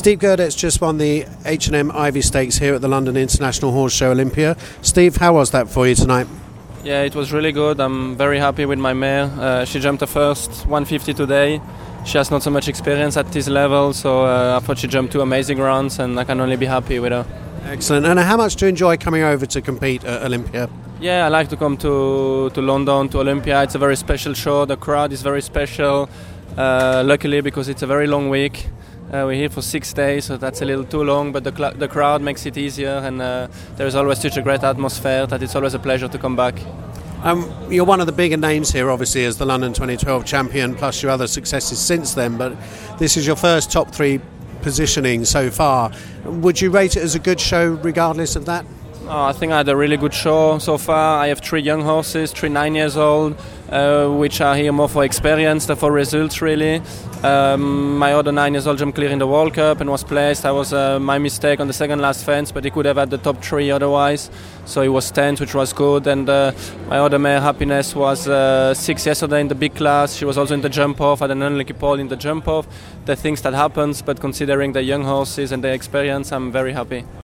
Steve Gerdet's just won the H&M Ivy Stakes here at the London International Horse Show Olympia. Steve, how was that for you tonight? Yeah, it was really good. I'm very happy with my mare. She jumped the first 150 today. She has not so much experience at this level, so I thought she jumped 2 amazing rounds, and I can only be happy with her. Excellent. And how much do you enjoy coming over to compete at Olympia? Yeah, I like to come to London, to Olympia. It's a very special show. The crowd is very special. Luckily, because it's a very long week. We're here for 6 days, so that's a little too long, but the crowd makes it easier, and there's always such a great atmosphere that it's always a pleasure to come back. You're one of the bigger names here, obviously, as the London 2012 champion, plus your other successes since then, but this is your first top 3 positioning so far. Would you rate it as a good show regardless of that? Oh, I think I had a really good show so far. I have 3 young horses, 3 9 years old, which are here more for experience than for results, really. My other 9 years old jumped clear in the World Cup and was placed. That was my mistake on the second last fence, but he could have had the top 3 otherwise. So he was 10th, which was good. And my other mare, Happiness, was 6th yesterday in the big class. She was also in the jump off, had an unlucky pole in the jump off. The things that happens, but considering the young horses and the experience, I'm very happy.